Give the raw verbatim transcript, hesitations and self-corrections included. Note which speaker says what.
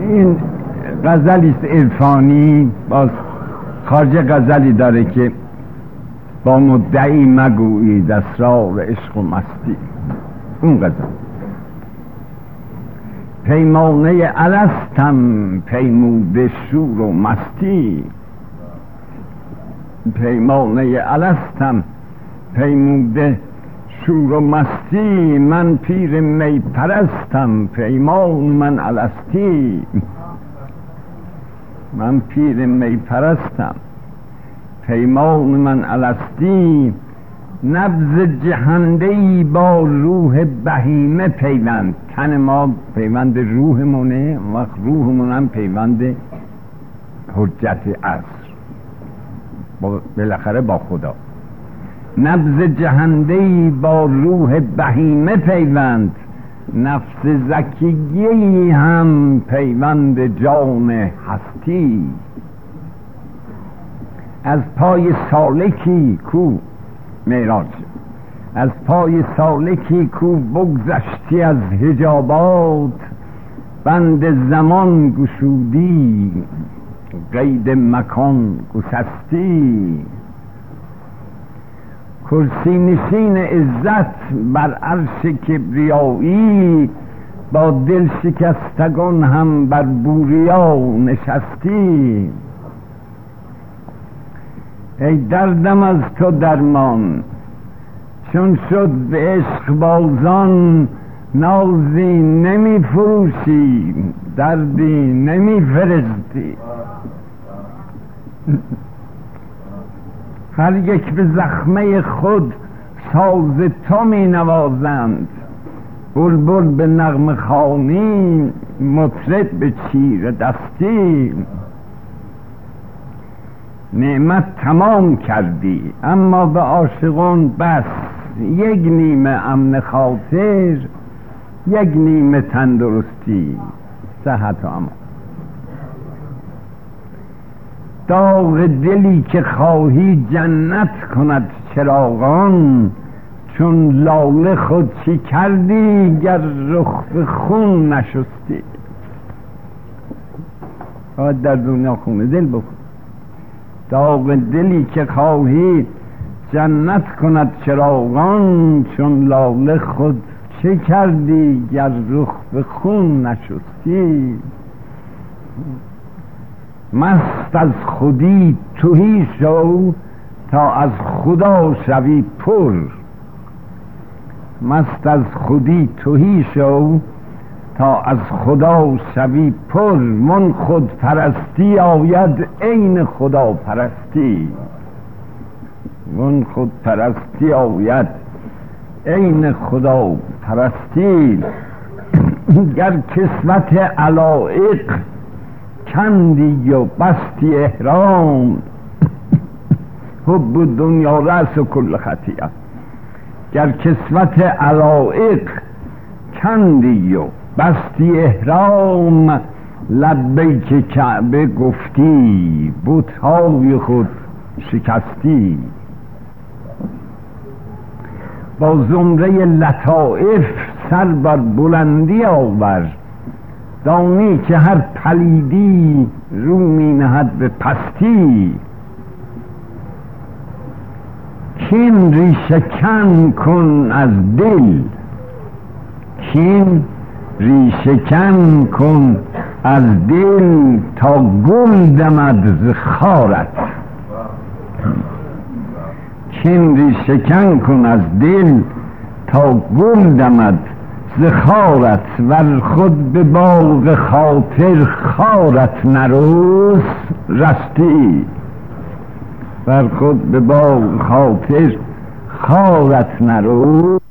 Speaker 1: این غزلی است عرفانی. باز خارج غزلی داره که با مدعی مگویید اسرار عشق و مستی. اون غزل پیمانه الستم پیموده شور و مستی، پیمانه الستم پیموده شور و مستی، من پیر می پرستم پیمان من الستی، من پیر می پرستم پیمان من الستی، نبض جهندهی با روح بهیمه پیوند. تن ما پیوند روحمونه، وقت روحمون هم پیوند حجت عصر با بالاخره با خدا. نبض جهندهی با روح بهیمه پیوند، نفس زکیهی هم پیوند جان هستی. از پای سالکی کو معراج، از پای سالکی کو بگذشتی از حجابات، بند زمان گشودی قید مکان گسستی، کرسی نشین عزت بر عرش کبریایی، با دل شکستگان هم بر بوریا نشستی. ای دردم از تو درمان، چون شد به عشق بازان، نازی نمی فروشی دردی نمی فرستی. هر یک به زخمه خود ساز تو می نوازند، بلبل به نغمه خوانی مطرب به چیر دستی. نعمت تمام کردی اما به عاشقان بس، یک نیمه امن خاطر یک نیمه تندرستی صحت و امان. داغ دلی که خواهی جنت کند چراغان، چون لاله خود چی کردی گر رخ به خون نشستی. باید در دنیا خون دل بکن. داغ دلی که خواهی جنت کند چراغان، چون لاله خود چه کردی گر رخ به خون نشستی. مست از خودی تهی شو تا از خدا شوی پر، مست از خودی تهی شو تا از خدا شوی پر، من خود پرستی آید عین خدا پرستی، من خود پرستی آید عین خدا پرستی. گر کسوت علایق کندی و بستی احرام، حب دنیا رأس کل خطیئه. گر کسوت علایق کندی و بستی احرام، لبیک کعبه گفتی بت‌های خود شکستی. با زمره لطائف سر بر بلندی آور، دانی که هر پلیدی رو می نهد به پستی. کین ریشه کن کن از دل، کین ریشه کن کن از دل تا گل دمد ز خارت. کین ریشه کن کن از دل تا گل دمد ز خارت، ور خود به باغ خاطر خارت نروس رستی. ور خود به باغ خاطر خارت نروس